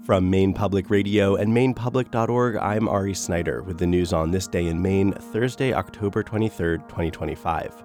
From Maine Public Radio and MainePublic.org, I'm Ari Snyder with the news on this day in Maine, Thursday, October 23rd, 2025.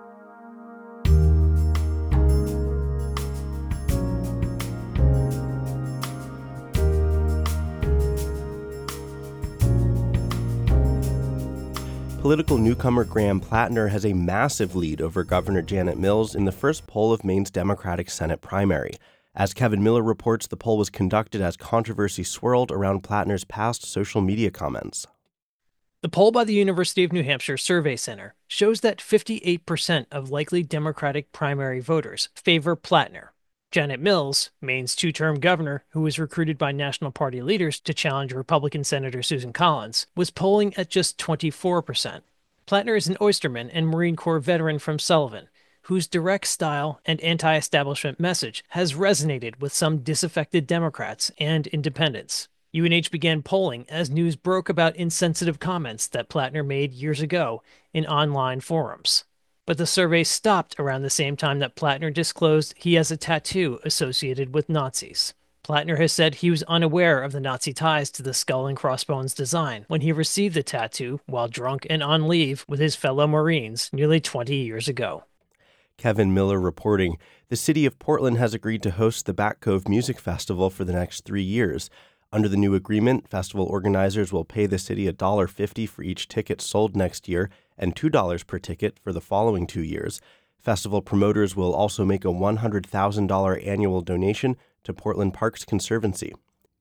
Political newcomer Graham Plattner has a massive lead over Governor Janet Mills in the first poll of Maine's Democratic Senate primary. As Kevin Miller reports, the poll was conducted as controversy swirled around Plattner's past social media comments. The poll by the University of New Hampshire Survey Center shows that 58% of likely Democratic primary voters favor Plattner. Janet Mills, Maine's two-term governor, who was recruited by National Party leaders to challenge Republican Senator Susan Collins, was polling at just 24%. Plattner is an oysterman and Marine Corps veteran from Sullivan, whose direct style and anti-establishment message has resonated with some disaffected Democrats and independents. UNH began polling as news broke about insensitive comments that Plattner made years ago in online forums. But the survey stopped around the same time that Plattner disclosed he has a tattoo associated with Nazis. Plattner has said he was unaware of the Nazi ties to the skull and crossbones design when he received the tattoo while drunk and on leave with his fellow Marines nearly 20 years ago. Kevin Miller reporting, the city of Portland has agreed to host the Back Cove Music Festival for the next 3 years. Under the new agreement, festival organizers will pay the city $1.50 for each ticket sold next year and $2 per ticket for the following 2 years. Festival promoters will also make a $100,000 annual donation to Portland Parks Conservancy.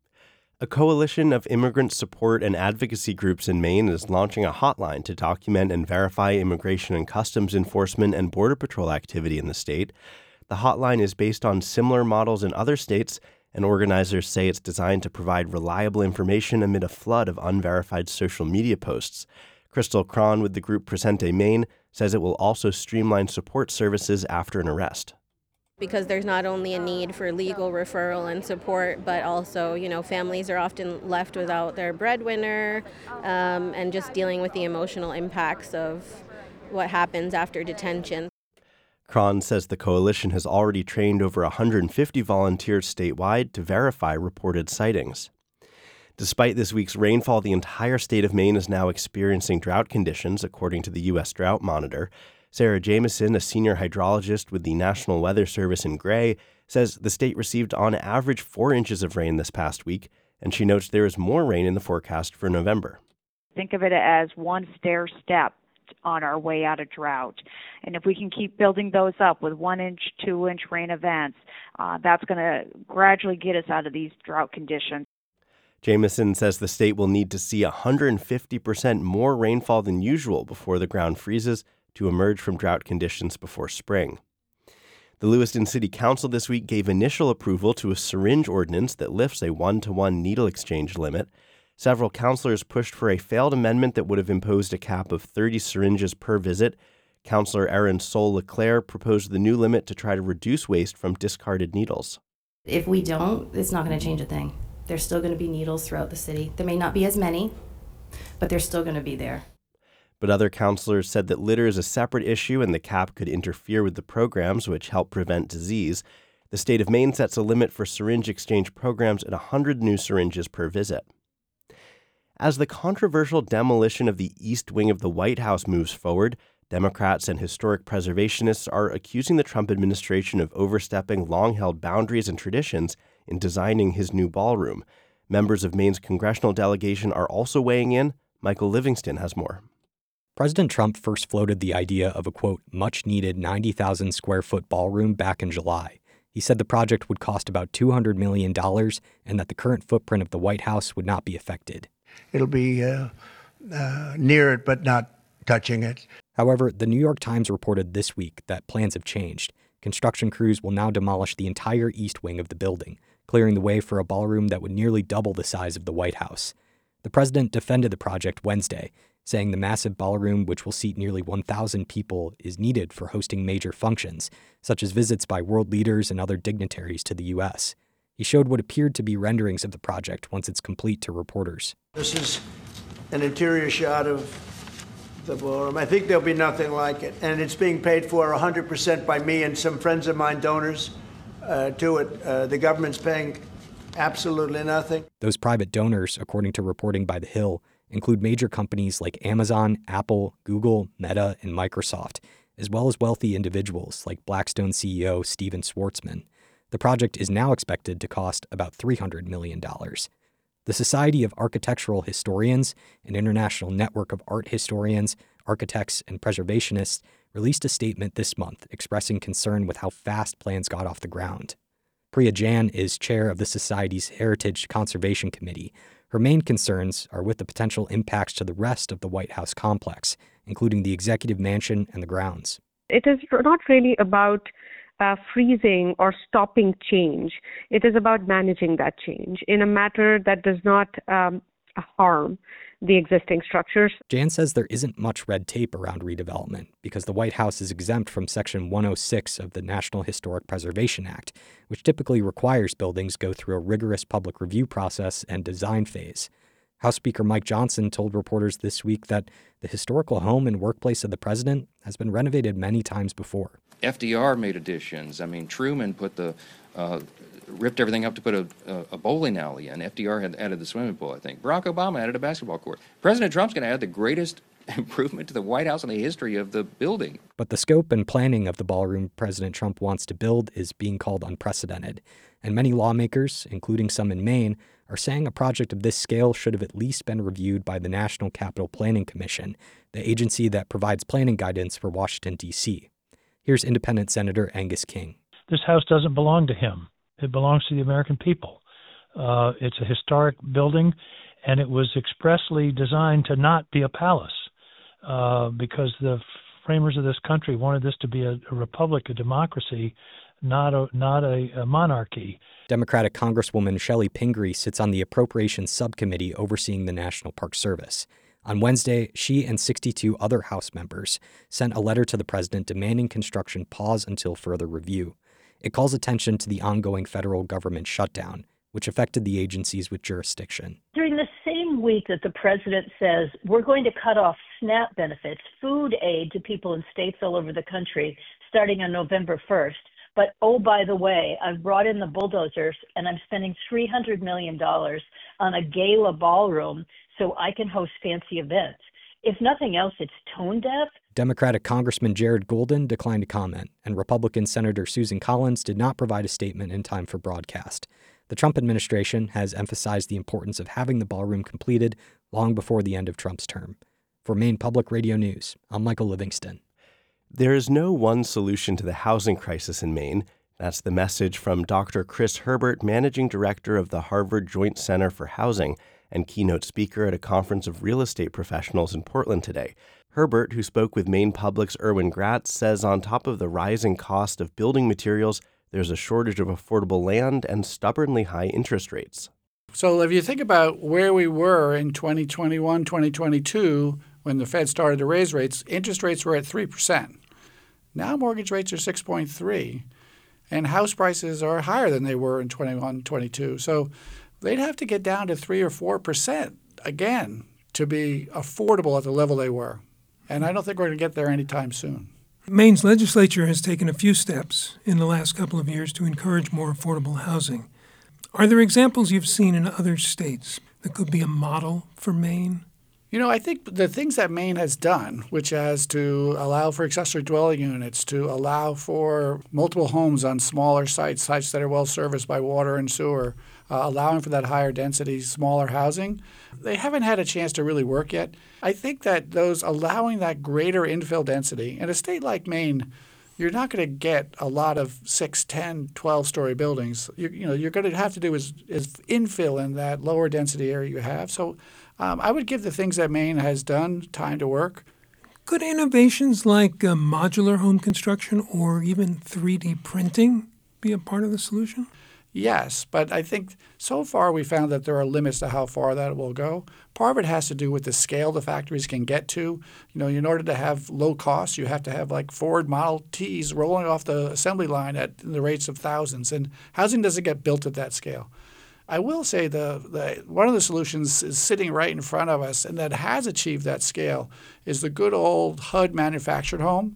A coalition of immigrant support and advocacy groups in Maine is launching a hotline to document and verify immigration and customs enforcement and border patrol activity in the state. The hotline is based on similar models in other states, and organizers say it's designed to provide reliable information amid a flood of unverified social media posts. Crystal Cron with the group Presente Maine says it will also streamline support services after an arrest. Because there's not only a need for legal referral and support, but also, families are often left without their breadwinner, and just dealing with the emotional impacts of what happens after detention. Cron says the coalition has already trained over 150 volunteers statewide to verify reported sightings. Despite this week's rainfall, the entire state of Maine is now experiencing drought conditions, according to the U.S. Drought Monitor. Sarah Jameson, a senior hydrologist with the National Weather Service in Gray, says the state received on average 4 inches of rain this past week, and she notes there is more rain in the forecast for November. Think of it as one stair step on our way out of drought. And if we can keep building those up with 1 inch, 2 inch rain events, that's going to gradually get us out of these drought conditions. Jameson says the state will need to see 150% more rainfall than usual before the ground freezes to emerge from drought conditions before spring. The Lewiston City Council this week gave initial approval to a syringe ordinance that lifts a 1-to-1 needle exchange limit. Several councilors pushed for a failed amendment that would have imposed a cap of 30 syringes per visit. Councilor Erin Sol Leclerc proposed the new limit to try to reduce waste from discarded needles. If we don't, it's not going to change a thing. There's still going to be needles throughout the city. There may not be as many, but they're still going to be there. But other councilors said that litter is a separate issue and the cap could interfere with the programs which help prevent disease. The state of Maine sets a limit for syringe exchange programs at 100 new syringes per visit. As the controversial demolition of the east wing of the White House moves forward, Democrats and historic preservationists are accusing the Trump administration of overstepping long-held boundaries and traditions in designing his new ballroom. Members of Maine's congressional delegation are also weighing in. Michael Livingston has more. President Trump first floated the idea of a, quote, much-needed 90,000 square foot ballroom back in July. He said the project would cost about $200 million and that the current footprint of the White House would not be affected. It'll be near it, but not touching it. However, the New York Times reported this week that plans have changed. Construction crews will now demolish the entire east wing of the building, clearing the way for a ballroom that would nearly double the size of the White House. The president defended the project Wednesday, saying the massive ballroom, which will seat nearly 1,000 people, is needed for hosting major functions, such as visits by world leaders and other dignitaries to the U.S. He showed what appeared to be renderings of the project once it's complete to reporters. This is an interior shot of the ballroom. I think there'll be nothing like it. And it's being paid for 100% by me and some friends of mine, donors to it. The government's paying Absolutely nothing. Those private donors, according to reporting by The Hill, include major companies like Amazon, Apple, Google, Meta, and Microsoft, as well as wealthy individuals like Blackstone CEO Steven Schwarzman. The project is now expected to cost about $300 million. The Society of Architectural Historians, an international network of art historians, architects, and preservationists, released a statement this month expressing concern with how fast plans got off the ground. Priya Jan is chair of the Society's Heritage Conservation Committee. Her main concerns are with the potential impacts to the rest of the White House complex, including the executive mansion and the grounds. It is not really about freezing or stopping change. It is about managing that change in a manner that does not harm the existing structures. Jan says there isn't much red tape around redevelopment because the White House is exempt from Section 106 of the National Historic Preservation Act, which typically requires buildings go through a rigorous public review process and design phase. House Speaker Mike Johnson told reporters this week that the historical home and workplace of the president has been renovated many times before. FDR made additions. I mean, Truman ripped everything up to put a bowling alley in. FDR had added the swimming pool, I think. Barack Obama added a basketball court. President Trump's going to add the greatest improvement to the White House in the history of the building. But the scope and planning of the ballroom President Trump wants to build is being called unprecedented. And many lawmakers, including some in Maine, are saying a project of this scale should have at least been reviewed by the National Capital Planning Commission, the agency that provides planning guidance for Washington, D.C. Here's Independent Senator Angus King. This house doesn't belong to him. It belongs to the American people. It's a historic building, and it was expressly designed to not be a palace because the framers of this country wanted this to be a republic, a democracy, not a monarchy. Democratic Congresswoman Shelley Pingree sits on the Appropriations Subcommittee overseeing the National Park Service. On Wednesday, she and 62 other House members sent a letter to the president demanding construction pause until further review. It calls attention to the ongoing federal government shutdown, which affected the agencies with jurisdiction. During the same week that the president says we're going to cut off SNAP benefits, food aid to people in states all over the country starting on November 1st, but oh, by the way, I've brought in the bulldozers and I'm spending $300 million on a gala ballroom so I can host fancy events. If nothing else, it's tone deaf. Democratic Congressman Jared Golden declined to comment, and Republican Senator Susan Collins did not provide a statement in time for broadcast. The Trump administration has emphasized the importance of having the ballroom completed long before the end of Trump's term. For Maine Public Radio News, I'm Michael Livingston. There is no one solution to the housing crisis in Maine. That's the message from Dr. Chris Herbert, managing director of the Harvard Joint Center for Housing and keynote speaker at a conference of real estate professionals in Portland today. Herbert, who spoke with Maine Public's Erwin Gratz, says on top of the rising cost of building materials, there's a shortage of affordable land and stubbornly high interest rates. So if you think about where we were in 2021, 2022, when the Fed started to raise rates, interest rates were at 3%. Now mortgage rates are 6.3%, and house prices are higher than they were in 21, 22. So they'd have to get down to 3 or 4% again to be affordable at the level they were. And I don't think we're going to get there anytime soon. Maine's legislature has taken a few steps in the last couple of years to encourage more affordable housing. Are there examples you've seen in other states that could be a model for Maine? You know, I think the things that Maine has done, which has to allow for accessory dwelling units, to allow for multiple homes on smaller sites that are well serviced by water and sewer, allowing for that higher density, smaller housing, they haven't had a chance to really work yet. I think that those allowing that greater infill density, in a state like Maine, you're not going to get a lot of 6, 10, 12-story buildings. You're going to have to do is infill in that lower density area you have. So I would give the things that Maine has done time to work. Could innovations like modular home construction or even 3D printing be a part of the solution? Yes, but I think so far we found that there are limits to how far that will go. Part of it has to do with the scale the factories can get to. In order to have low costs, you have to have like Ford Model Ts rolling off the assembly line at the rates of thousands, and housing doesn't get built at that scale. I will say the one of the solutions is sitting right in front of us, and that has achieved that scale, is the good old HUD manufactured home.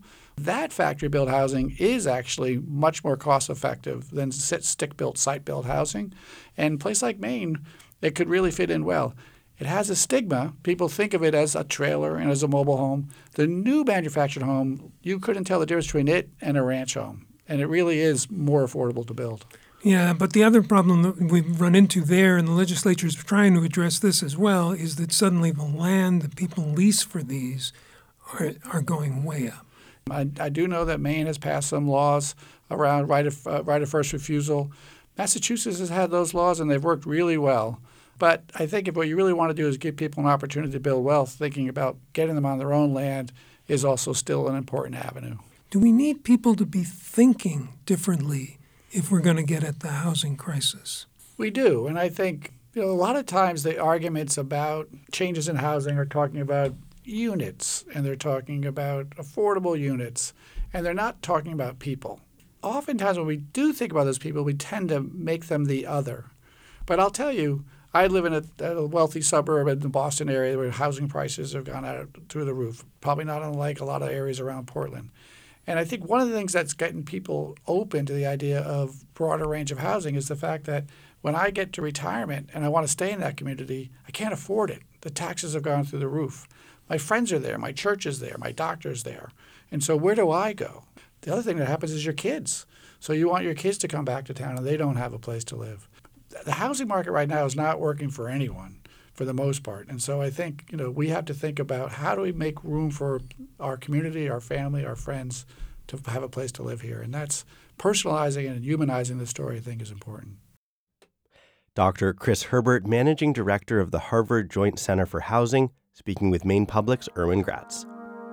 That factory-built housing is actually much more cost-effective than stick-built, site-built housing. And a place like Maine, it could really fit in well. It has a stigma. People think of it as a trailer and as a mobile home. The new manufactured home, you couldn't tell the difference between it and a ranch home. And it really is more affordable to build. Yeah, but the other problem that we've run into there, and the legislature is trying to address this as well, is that suddenly the land that people lease for these are going way up. I do know that Maine has passed some laws around right of first refusal. Massachusetts has had those laws, and they've worked really well. But I think if what you really want to do is give people an opportunity to build wealth, thinking about getting them on their own land is also still an important avenue. Do we need people to be thinking differently if we're going to get at the housing crisis? We do, and I think a lot of times the arguments about changes in housing are talking about units, and they're talking about affordable units, and they're not talking about people. Oftentimes when we do think about those people, we tend to make them the other. But I'll tell you, I live in a wealthy suburb in the Boston area where housing prices have gone out through the roof, probably not unlike a lot of areas around Portland. And I think one of the things that's getting people open to the idea of broader range of housing is the fact that when I get to retirement and I want to stay in that community, I can't afford it. The taxes have gone through the roof. My friends are there, my church is there, my doctor's there. And so where do I go? The other thing that happens is your kids. So you want your kids to come back to town and they don't have a place to live. The housing market right now is not working for anyone for the most part. And so I think, we have to think about how do we make room for our community, our family, our friends to have a place to live here. And that's personalizing and humanizing the story, I think, is important. Dr. Chris Herbert, Managing Director of the Harvard Joint Center for Housing, speaking with Maine Public's Erwin Gratz.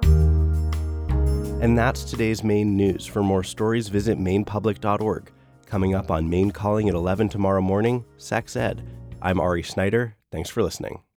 And that's today's Maine news. For more stories, visit mainepublic.org. Coming up on Maine Calling at 11 tomorrow morning, Sex Ed. I'm Ari Snyder. Thanks for listening.